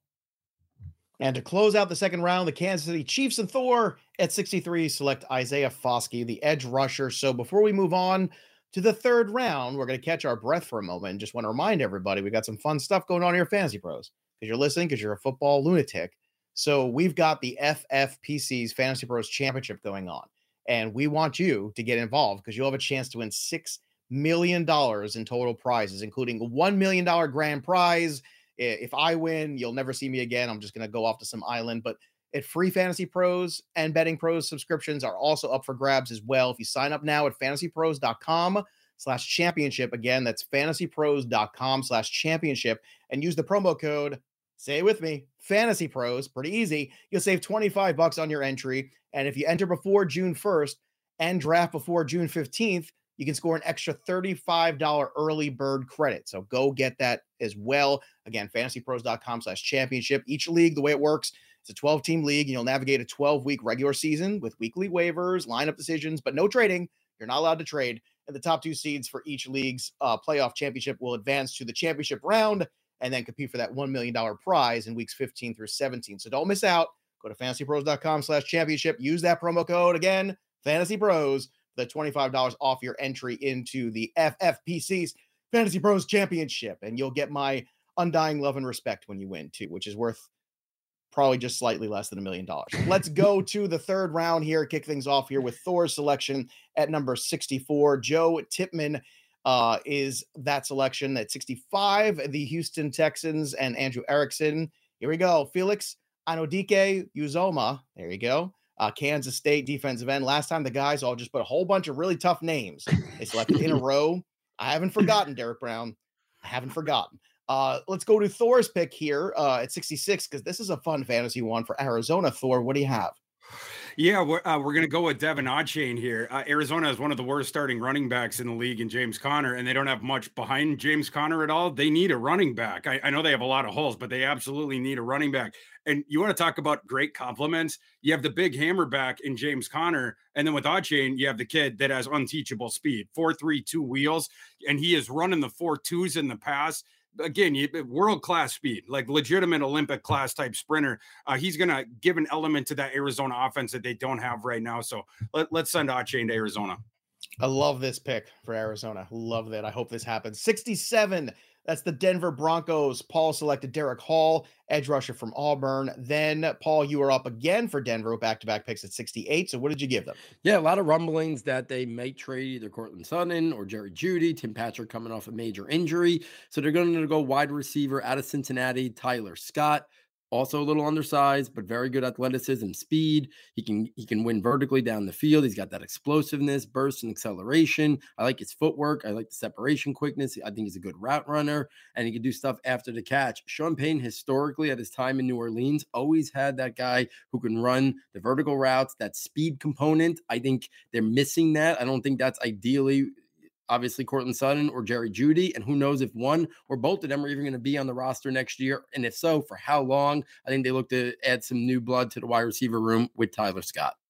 And to close out the second round, the Kansas City Chiefs and Thor at sixty-three select Isaiah Foskey, the edge rusher. So before we move on to the third round, we're going to catch our breath for a moment and just want to remind everybody we got some fun stuff going on here, Fantasy Pros, because you're listening, because you're a football lunatic. So we've got the F F P C's Fantasy Pros Championship going on, and we want you to get involved because you'll have a chance to win six million dollars in total prizes, including a one million dollars grand prize. If I win, you'll never see me again. I'm just going to go off to some island. But at Free Fantasy Pros and Betting Pros subscriptions are also up for grabs as well. If you sign up now at fantasypros.com slash championship, again, that's fantasypros.com slash championship, and use the promo code, say it with me, Fantasy Pros, pretty easy. You'll save twenty-five bucks on your entry. And if you enter before June first and draft before June fifteenth, you can score an extra thirty-five dollars early bird credit. So go get that as well. Again, fantasypros.com slash championship. Each league, the way it works, it's a twelve-team league, and you'll navigate a twelve-week regular season with weekly waivers, lineup decisions, but no trading. You're not allowed to trade. And the top two seeds for each league's uh, playoff championship will advance to the championship round and then compete for that one million dollars prize in weeks fifteen through seventeen. So don't miss out. Go to fantasypros.com slash championship. Use that promo code, again, Fantasy Pros, the twenty-five dollars off your entry into the F F P C's Fantasy Pros Championship. And you'll get my undying love and respect when you win too, which is worth probably just slightly less than a million dollars. Let's go to the third round here. Kick things off here with Thor's selection at number sixty-four. Joe Tippmann uh, is that selection at sixty-five. The Houston Texans and Andrew Erickson. Here we go. Felix Anodike Uzoma. There you go. Uh, Kansas State defensive end. Last time the guys all just put a whole bunch of really tough names they selected in a row. I haven't forgotten, Derek Brown. I haven't forgotten. Uh, let's go to Thor's pick here uh, at sixty-six, because this is a fun fantasy one for Arizona. Thor, what do you have? Yeah, we're, uh, we're going to go with Devin Achane here. Uh, Arizona is one of the worst starting running backs in the league in James Conner, and they don't have much behind James Conner at all. They need a running back. I, I know they have a lot of holes, but they absolutely need a running back. And you want to talk about great compliments? You have the big hammer back in James Conner, and then with Achane, you have the kid that has unteachable speed, four three two wheels, and he is running the four twos in the pass. Again, you, world-class speed, like legitimate Olympic-class type sprinter. Uh, he's going to give an element to that Arizona offense that they don't have right now. So let, let's send Achane to Arizona. I love this pick for Arizona. Love that. I hope this happens. sixty-seven. That's the Denver Broncos. Paul selected Derek Hall, edge rusher from Auburn. Then, Paul, you are up again for Denver, back-to-back picks at sixty-eight. So what did you give them? Yeah, a lot of rumblings that they might trade either Cortland Sutton or Jerry Jeudy. Tim Patrick coming off a major injury. So they're going to go wide receiver out of Cincinnati, Tyler Scott. Also a little undersized, but very good athleticism, speed. He can he can win vertically down the field. He's got that explosiveness, burst, and acceleration. I like his footwork. I like the separation quickness. I think he's a good route runner, and he can do stuff after the catch. Sean Payton, historically, at his time in New Orleans, always had that guy who can run the vertical routes, that speed component. I think they're missing that. I don't think that's ideally obviously Cortland Sutton or Jerry Jeudy, and who knows if one or both of them are even going to be on the roster next year, and if so, for how long. I think they look to add some new blood to the wide receiver room with Tyler Scott.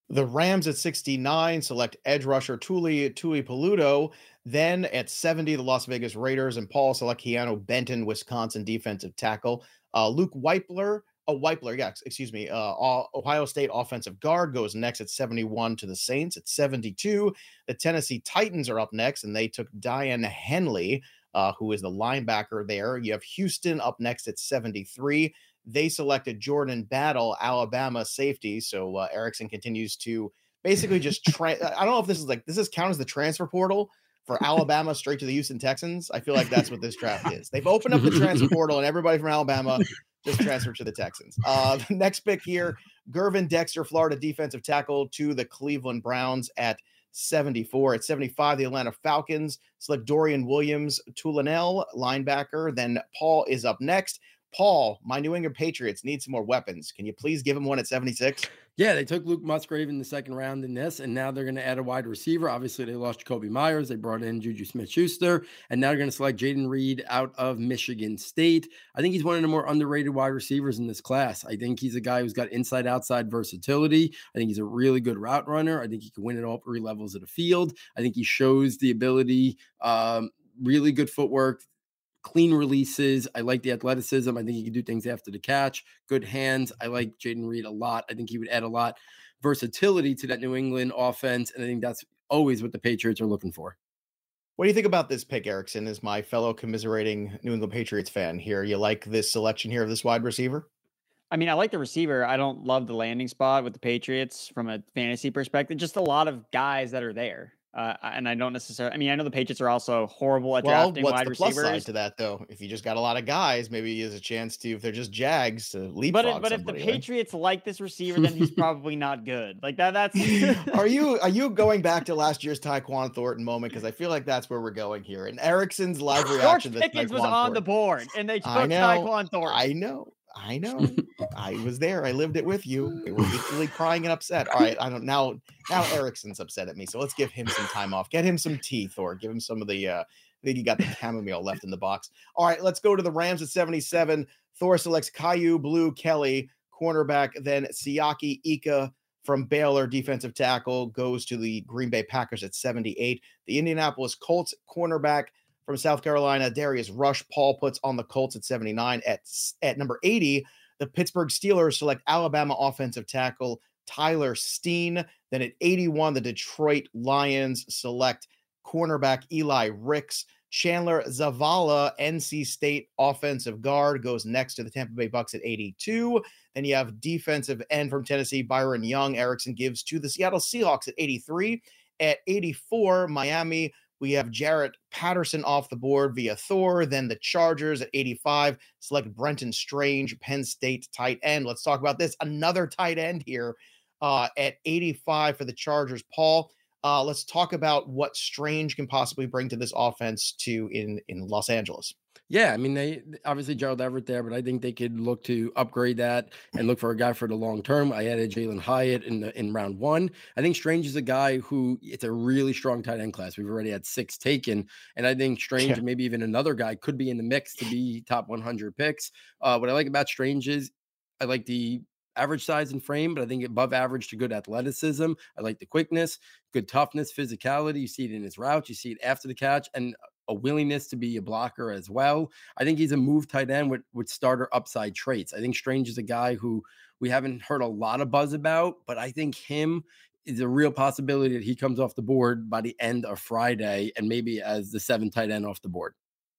The Rams at sixty-nine select edge rusher Tuli Tui Peludo. Then at seventy, the Las Vegas Raiders and Paul select Keanu Benton, Wisconsin defensive tackle. Uh, Luke Weipler, oh, Weipler, yeah, excuse me. Uh, Ohio State offensive guard goes next at seventy-one to the Saints. At seventy-two, the Tennessee Titans are up next, and they took Diane Henley, uh, who is the linebacker there. You have Houston up next at seventy-three. They selected Jordan Battle, Alabama safety. So uh, Erickson continues to basically just tra- I don't know if this is like this is count as the transfer portal for Alabama straight to the Houston Texans. I feel like that's what this draft is. They've opened up the transfer portal and everybody from Alabama just transferred to the Texans. Uh, the next pick here, Gervin Dexter, Florida defensive tackle to the Cleveland Browns at seventy-four. At seventy-five, the Atlanta Falcons select Dorian Williams, Tulanel, linebacker. Then Paul is up next. Paul, my New England Patriots need some more weapons. Can you please give him one at seventy-six? Yeah, they took Luke Musgrave in the second round in this, and now they're going to add a wide receiver. Obviously, they lost Jacoby Myers. They brought in Juju Smith-Schuster, and now they're going to select Jaden Reed out of Michigan State. I think he's one of the more underrated wide receivers in this class. I think he's a guy who's got inside-outside versatility. I think he's a really good route runner. I think he can win at all three levels of the field. I think he shows the ability, um, really good footwork, clean releases. I like the athleticism. I think he can do things after the catch. Good hands. I like Jaden Reed a lot. I think he would add a lot versatility to that New England offense, and I think that's always what the Patriots are looking for. What do you think about this pick, Erickson, as my fellow commiserating New England Patriots fan here? You like this selection here of this wide receiver? I mean, I like the receiver. I don't love the landing spot with the Patriots from a fantasy perspective. Just a lot of guys that are there. Uh, and I don't necessarily, I mean, I know the Patriots are also horrible at well, drafting what's wide the plus receivers. Side to that, though? If you just got a lot of guys, maybe he has a chance to, if they're just Jags, to leapfrog But, it, but if the Patriots right? like this receiver, then he's probably not good. Like that, that's. are you are you going back to last year's Tyquan Thornton moment? Because I feel like that's where we're going here. And Erickson's live reaction. George Pickens was on Thornton. the board, and they took I know, Tyquan Thornton. I know. I know. I was there. I lived it with you. We were equally crying and upset. All right. I don't now. Now Erickson's upset at me. So let's give him some time off. Get him some tea, Thor. Give him some of the. Uh, I think you got the chamomile left in the box. All right. Let's go to the Rams at seventy-seven. Thor selects Caillou Blue Kelly, cornerback. Then Siaki Ika from Baylor, defensive tackle, goes to the Green Bay Packers at seventy-eight. The Indianapolis Colts cornerback from South Carolina, Darius Rush, Paul puts on the Colts at seventy-nine. At, at number eighty, the Pittsburgh Steelers select Alabama offensive tackle Tyler Steen. Then at eighty-one, the Detroit Lions select cornerback Eli Ricks. Chandler Zavala, N C State offensive guard, goes next to the Tampa Bay Bucks at eighty-two. Then you have defensive end from Tennessee, Byron Young. Erickson gives to the Seattle Seahawks at eighty-three. At eighty-four, Miami, we have Jarrett Patterson off the board via Thor. Then the Chargers at eighty-five select Brenton Strange, Penn State tight end. Let's talk about this. Another tight end here uh, at eighty-five for the Chargers. Paul, uh, let's talk about what Strange can possibly bring to this offense to in, in Los Angeles. Yeah, I mean, they obviously Gerald Everett there, but I think they could look to upgrade that and look for a guy for the long term. I added Jalen Hyatt in the, in round one. I think Strange is a guy who it's a really strong tight end class. We've already had six taken, and I think Strange yeah. and maybe even another guy could be in the mix to be top one hundred picks. Uh, what I like about Strange is I like the average size and frame, but I think above average to good athleticism. I like the quickness, good toughness, physicality. You see it in his route. You see it after the catch, and a willingness to be a blocker as well. I think he's a move tight end with, with starter upside traits. I think Strange is a guy who we haven't heard a lot of buzz about, but I think him is a real possibility that he comes off the board by the end of Friday and maybe as the seventh tight end off the board.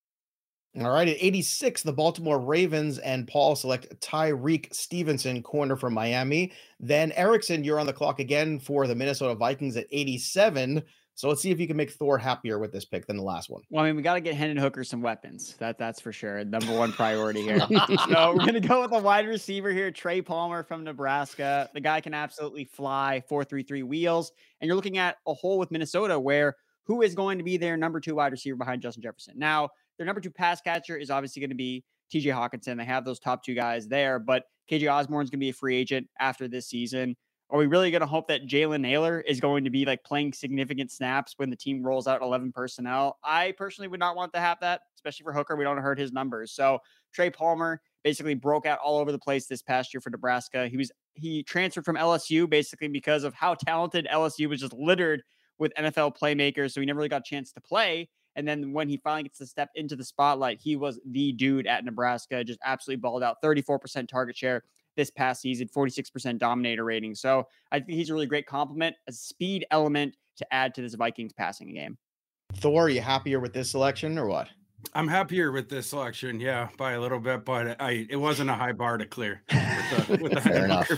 All right, at eighty-six, the Baltimore Ravens and Paul select Tyreek Stevenson, corner from Miami. Then Erickson, you're on the clock again for the Minnesota Vikings at eighty-seven. So let's see if you can make Thor happier with this pick than the last one. Well, I mean, we got to get Hendon Hooker some weapons. That That's for sure. Number one priority here. So we're going to go with a wide receiver here, Trey Palmer from Nebraska. The guy can absolutely fly, four three three wheels. And you're looking at a hole with Minnesota where who is going to be their number two wide receiver behind Justin Jefferson? Now, their number two pass catcher is obviously going to be T J Hawkinson. They have those top two guys there, but K J Osborne's going to be a free agent after this season. Are we really going to hope that Jalen Naylor is going to be like playing significant snaps when the team rolls out eleven personnel? I personally would not want to have that, especially for Hooker. We don't hurt his numbers. So Trey Palmer, basically broke out all over the place this past year for Nebraska. He was he transferred from L S U basically because of how talented L S U was, just littered with N F L playmakers. So he never really got a chance to play. And then when he finally gets to step into the spotlight, he was the dude at Nebraska, just absolutely balled out. thirty-four percent target share this past season, forty-six percent dominator rating. So I think he's a really great compliment, a speed element to add to this Vikings passing game. Thor, are you happier with this selection or what? I'm happier with this selection, yeah, by a little bit, but I it wasn't a high bar to clear. With the, with the Fair enough.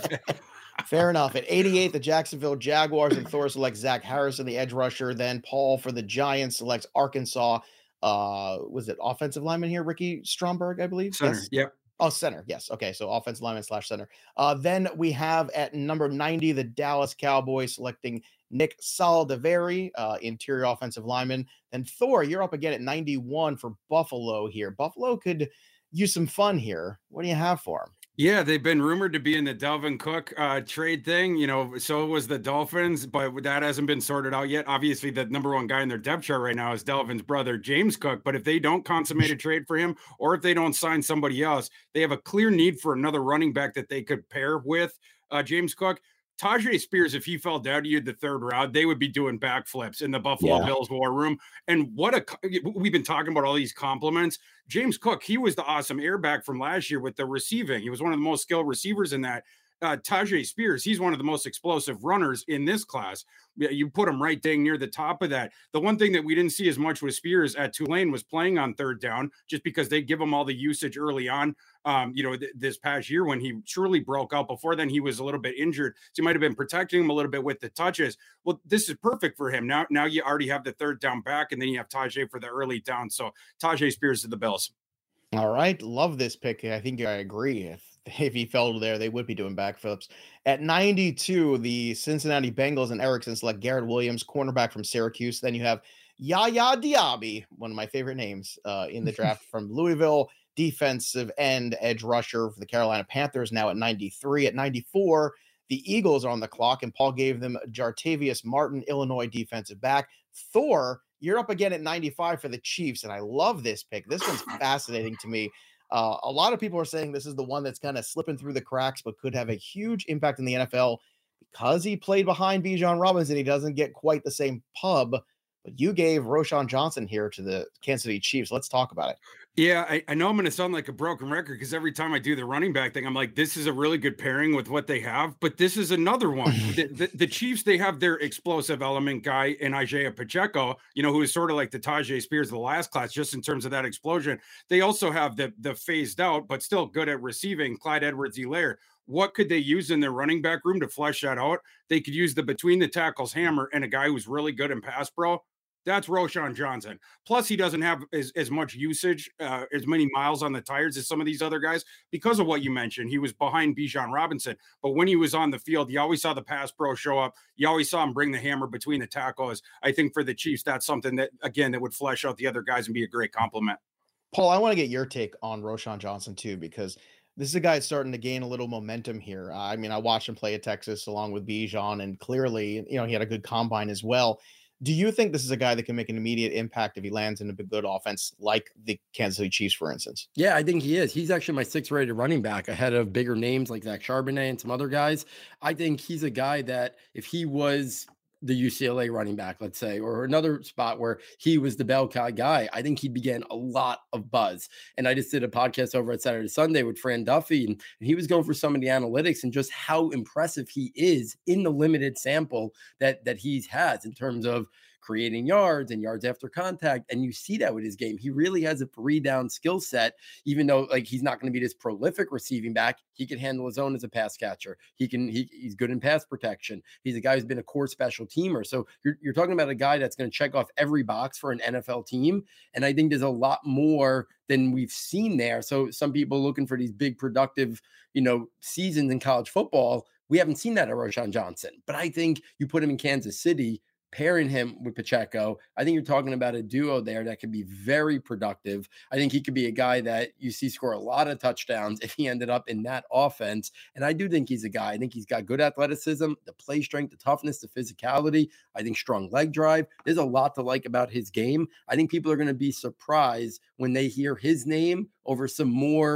Fair enough. At eighty-eight, the Jacksonville Jaguars and Thor selects Zach Harrison, the edge rusher. Then Paul for the Giants selects Arkansas. Uh, was it offensive lineman here? Ricky Stromberg, I believe. Center. Yes? Yep. Oh, center. Yes. Okay. So offensive lineman slash center. Uh, then we have at number ninety, the Dallas Cowboys selecting Nick Saldiveri, uh, interior offensive lineman. Then Thor, you're up again at ninety-one for Buffalo here. Buffalo could use some fun here. What do you have for him? Yeah, they've been rumored to be in the Dalvin Cook uh, trade thing. You know, so was the Dolphins, but that hasn't been sorted out yet. Obviously, the number one guy in their depth chart right now is Dalvin's brother, James Cook. But if they don't consummate a trade for him, or if they don't sign somebody else, they have a clear need for another running back that they could pair with uh, James Cook. Tyjae Spears, if he fell down to you the third round, they would be doing backflips in the Buffalo yeah. Bills war room. And what a we've been talking about all these compliments. James Cook, he was the awesome airback from last year with the receiving. He was one of the most skilled receivers in that. Uh, Tyjae Spears, he's one of the most explosive runners in this class. You put him right dang near the top of that. The one thing that we didn't see as much with Spears at Tulane was playing on third down, just because they give him all the usage early on. Um, you know, th- this past year when he truly broke out. Before then, he was a little bit injured, so you might have been protecting him a little bit with the touches. Well, this is perfect for him. Now, now you already have the third down back, and then you have Tyjae for the early down. So Tyjae Spears to the Bills. All right, love this pick. I think I agree. If if he fell there, they would be doing backflips. At ninety-two, the Cincinnati Bengals and Erickson select Garrett Williams, cornerback from Syracuse. Then you have Yaya Diaby, one of my favorite names uh, in the draft from Louisville, defensive end edge rusher for the Carolina Panthers. Now at ninety-three. At ninety-four, the Eagles are on the clock, and Paul gave them Jartavius Martin, Illinois defensive back. Thor, you're up again at ninety-five for the Chiefs, and I love this pick. This one's fascinating to me. Uh, a lot of people are saying this is the one that's kind of slipping through the cracks, but could have a huge impact in the N F L because he played behind Bijan Robinson. He doesn't get quite the same pub, but you gave Roschon Johnson here to the Kansas City Chiefs. Let's talk about it. Yeah, I, I know I'm going to sound like a broken record because every time I do the running back thing, I'm like, this is a really good pairing with what they have, but this is another one. the, the, the Chiefs, they have their explosive element guy in Isaiah Pacheco, you know, who is sort of like the Tyjae Spears of the last class, just in terms of that explosion. They also have the, the phased out, but still good at receiving, Clyde Edwards-Helaire. What could they use in their running back room to flesh that out? They could use the between the tackles hammer and a guy who's really good in pass pro. That's Roschon Johnson. Plus, he doesn't have as, as much usage, uh, as many miles on the tires as some of these other guys because of what you mentioned. He was behind Bijan Robinson, but when he was on the field, you always saw the pass pro show up. You always saw him bring the hammer between the tackles. I think for the Chiefs, that's something that, again, that would flesh out the other guys and be a great compliment. Paul, I want to get your take on Roschon Johnson too, because this is a guy starting to gain a little momentum here. I mean, I watched him play at Texas along with Bijan, and clearly, you know, he had a good combine as well. Do you think this is a guy that can make an immediate impact if he lands in a good offense like the Kansas City Chiefs, for instance? Yeah, I think he is. He's actually my sixth rated running back ahead of bigger names like Zach Charbonnet and some other guys. I think he's a guy that if he was the U C L A running back, let's say, or another spot where he was the bell cow guy, I think he'd be getting a lot of buzz. And I just did a podcast over at Saturday Sunday with Fran Duffy, and, and he was going for some of the analytics and just how impressive he is in the limited sample that that he has in terms of creating yards and yards after contact. And you see that with his game. He really has a three down skill set, even though like he's not going to be this prolific receiving back. He can handle his own as a pass catcher. He can, he, he's good in pass protection. He's a guy who's been a core special teamer. So you're, you're talking about a guy that's going to check off every box for an N F L team. And I think there's a lot more than we've seen there. So some people looking for these big productive, you know, seasons in college football. We haven't seen that at Roschon Johnson, but I think you put him in Kansas City, pairing him with Pacheco, I think you're talking about a duo there that could be very productive. I think he could be a guy that you see score a lot of touchdowns if he ended up in that offense. And I do think he's a guy. I think he's got good athleticism, the play strength, the toughness, the physicality. I think strong leg drive. There's a lot to like about his game. I think people are going to be surprised when they hear his name over some more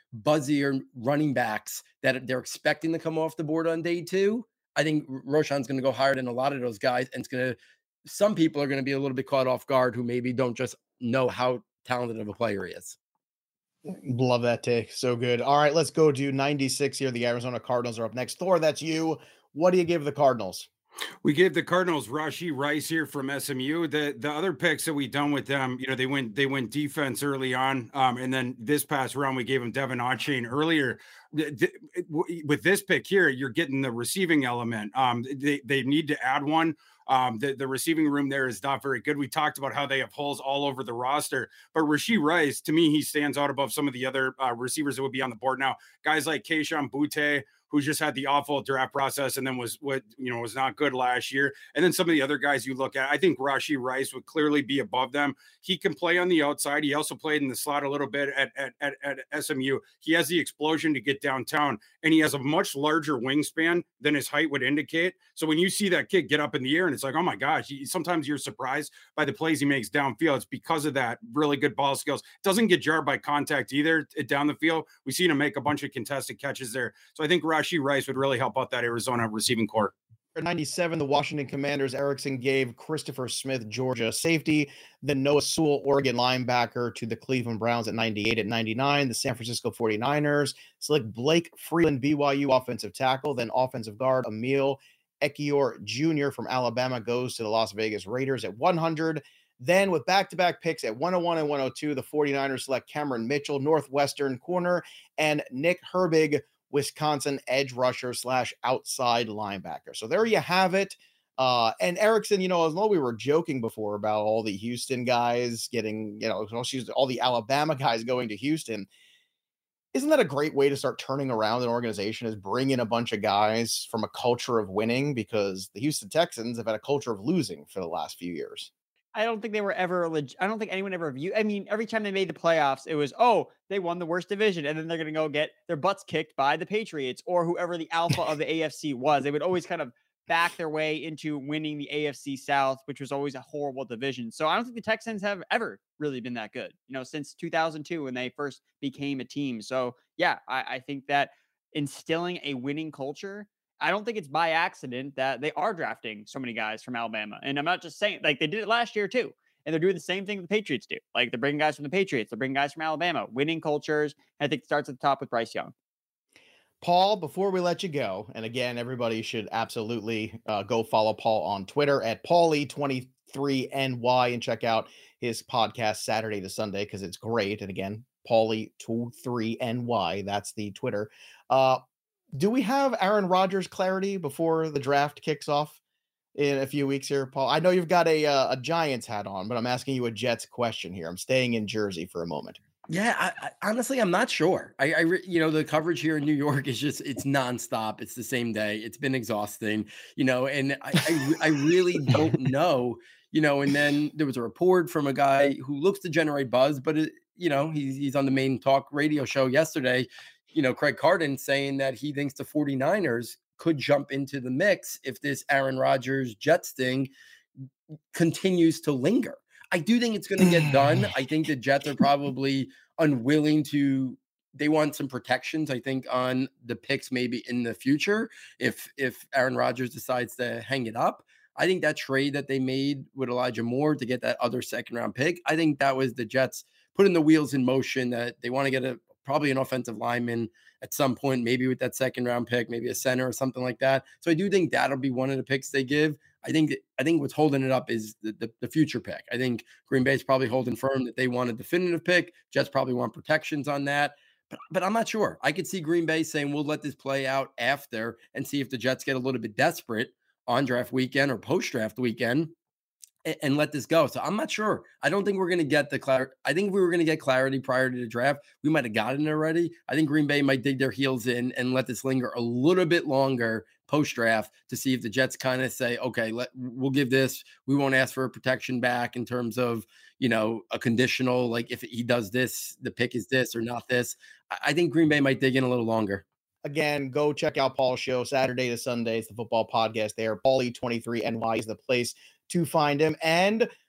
buzzier running backs that they're expecting to come off the board on day two, I think Roschon's going to go higher than a lot of those guys. And it's going to, some people are going to be a little bit caught off guard who maybe don't just know how talented of a player he is. Love that take. So good. All right, let's go to ninety-six here. The Arizona Cardinals are up next. Thor, that's you. What do you give the Cardinals? We gave the Cardinals Rashee Rice here from S M U. The the other picks that we done with them, you know, they went they went defense early on, um, and then this past round we gave them Devin Achane earlier. The, the, with this pick here, you're getting the receiving element. Um, they they need to add one. Um, the, the receiving room there is not very good. We talked about how they have holes all over the roster, but Rashee Rice, to me, he stands out above some of the other uh, receivers that would be on the board now. Guys like Kayshon Boutte, who just had the awful draft process and then was what, you know, was not good last year. And then some of the other guys you look at, I think Rashee Rice would clearly be above them. He can play on the outside. He also played in the slot a little bit at, at, at, at S M U. He has the explosion to get downtown, and he has a much larger wingspan than his height would indicate. So when you see that kid get up in the air and it's like, oh my gosh, he, sometimes you're surprised by the plays he makes downfield. It's because of that really good ball skills. Doesn't get jarred by contact either down the field. We've seen him make a bunch of contested catches there. So I think Rashee Rice would really help out that Arizona receiving corps. For ninety-seven, the Washington Commanders, Erickson gave Christopher Smith, Georgia safety, then Noah Sewell, Oregon linebacker, to the Cleveland Browns at ninety-eight. At ninety-nine, the San Francisco forty-niners select Blake Freeland, B Y U offensive tackle, then offensive guard Emil Ekiyor Junior from Alabama goes to the Las Vegas Raiders at one hundred. Then with back-to-back picks at one oh one and one oh two, the forty-niners select Cameron Mitchell, Northwestern corner, and Nick Herbig, Wisconsin edge rusher slash outside linebacker. So there you have it. Uh, and Erickson, you know, as though we were joking before about all the Houston guys getting, you know, all the Alabama guys going to Houston. Isn't that a great way to start turning around an organization, is bring in a bunch of guys from a culture of winning? Because the Houston Texans have had a culture of losing for the last few years. I don't think they were ever leg- I don't think anyone ever viewed. I mean, every time they made the playoffs, it was, oh, they won the worst division, and then they're going to go get their butts kicked by the Patriots or whoever the alpha of the A F C was. They would always kind of back their way into winning the A F C South, which was always a horrible division. So I don't think the Texans have ever really been that good, you know, since two thousand two when they first became a team. So yeah, I, I think that instilling a winning culture, I don't think it's by accident that they are drafting so many guys from Alabama. And I'm not just saying, like, they did it last year too. And they're doing the same thing the Patriots do. Like, they're bringing guys from the Patriots. They're bringing guys from Alabama. Winning cultures. I think it starts at the top with Bryce Young. Paul, before we let you go, and again, everybody should absolutely uh, go follow Paul on Twitter at Paulie twenty-three N Y and check out his podcast Saturday to Sunday because it's great. And again, Paulie twenty-three N Y, that's the Twitter. Uh, Do we have Aaron Rodgers clarity before the draft kicks off in a few weeks here, Paul? I know you've got a uh, a Giants hat on, but I'm asking you a Jets question here. I'm staying in Jersey for a moment. Yeah, I, I, honestly, I'm not sure. I, I, you know, the coverage here in New York is just, it's nonstop. It's the same day. It's been exhausting, you know, and I, I, I really don't know, you know, and then there was a report from a guy who looks to generate buzz, but, it, you know, he's, he's on the main talk radio show yesterday, you know, Craig Carton saying that he thinks the forty-niners could jump into the mix if this Aaron Rodgers Jets thing continues to linger. I do think it's going to get done. I think the Jets are probably unwilling to, they want some protections, I think, on the picks maybe in the future if if Aaron Rodgers decides to hang it up. I think that trade that they made with Elijah Moore to get that other second round pick, I think that was the Jets putting the wheels in motion, that they want to get a probably an offensive lineman at some point, maybe with that second round pick, maybe a center or something like that. So I do think that'll be one of the picks they give. I think I think what's holding it up is the, the, the future pick. I think Green Bay's probably holding firm that they want a definitive pick. Jets probably want protections on that. But, but I'm not sure. I could see Green Bay saying, we'll let this play out after and see if the Jets get a little bit desperate on draft weekend or post-draft weekend and, and let this go. So I'm not sure. I don't think we're going to get the clarity. I think if we were going to get clarity prior to the draft, we might have gotten it already. I think Green Bay might dig their heels in and let this linger a little bit longer post-draft to see if the Jets kind of say, okay, let, we'll give this. We won't ask for a protection back in terms of, you know, a conditional, like if he does this, the pick is this or not this. I think Green Bay might dig in a little longer. Again, go check out Paul's show Saturday to Sunday. It's the football podcast there. Paulie twenty-three N Y is the place to find him. And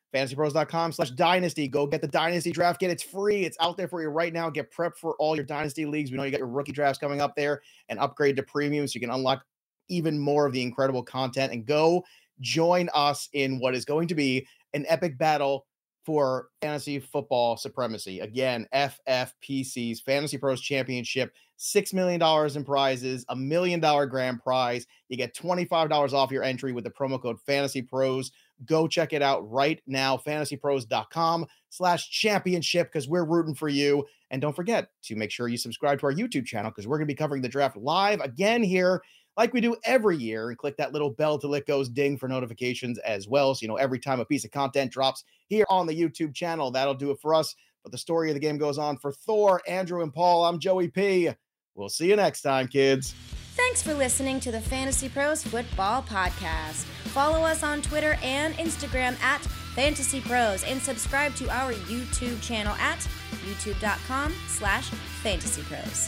fantasypros.com slash dynasty. Go get the dynasty draft kit. It's free. It's out there for you right now. Get prepped for all your dynasty leagues. We know you got your rookie drafts coming up there, and upgrade to premium so you can unlock even more of the incredible content, and go join us in what is going to be an epic battle for fantasy football supremacy. Again, F F P C's Fantasy Pros Championship, six million dollars in prizes, a million dollar grand prize. You get twenty-five dollars off your entry with the promo code Fantasy Pros. Go check it out right now, fantasypros.com slash championship, because we're rooting for you. And don't forget to make sure you subscribe to our YouTube channel, because we're going to be covering the draft live again here like we do every year, and click that little bell till it goes ding for notifications as well. So, you know, every time a piece of content drops here on the YouTube channel, that'll do it for us. But the story of the game goes on. For Thor, Andrew, and Paul, I'm Joey P. We'll see you next time, kids. Thanks for listening to the Fantasy Pros Football Podcast. Follow us on Twitter and Instagram at Fantasy Pros, and subscribe to our YouTube channel at youtube.com slash Fantasy Pros.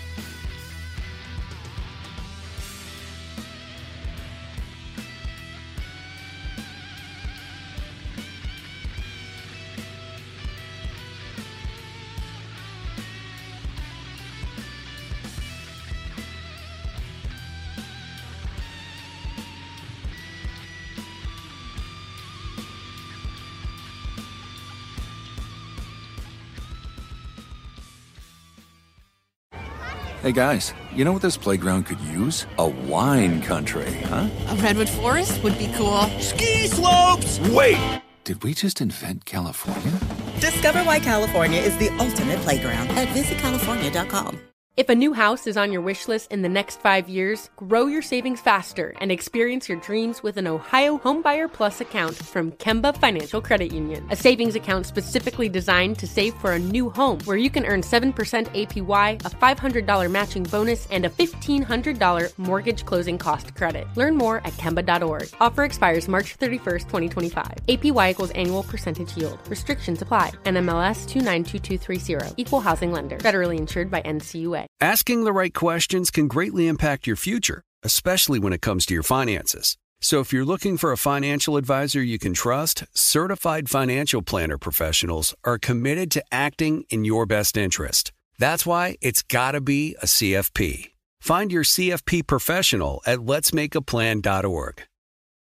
Hey guys, you know what this playground could use? A wine country, huh? A redwood forest would be cool. Ski slopes! Wait! Did we just invent California? Discover why California is the ultimate playground at visit california dot com. If a new house is on your wish list in the next five years, grow your savings faster and experience your dreams with an Ohio Homebuyer Plus account from Kemba Financial Credit Union. A savings account specifically designed to save for a new home, where you can earn seven percent A P Y, a five hundred dollars matching bonus, and a fifteen hundred dollars mortgage closing cost credit. Learn more at kemba dot org. Offer expires March thirty-first, twenty twenty-five. A P Y equals annual percentage yield. Restrictions apply. N M L S two nine two two three zero. Equal housing lender. Federally insured by N C U A. Asking the right questions can greatly impact your future, especially when it comes to your finances. So if you're looking for a financial advisor you can trust, certified financial planner professionals are committed to acting in your best interest. That's why it's got to be a C F P. Find your C F P professional at lets make a plan dot org.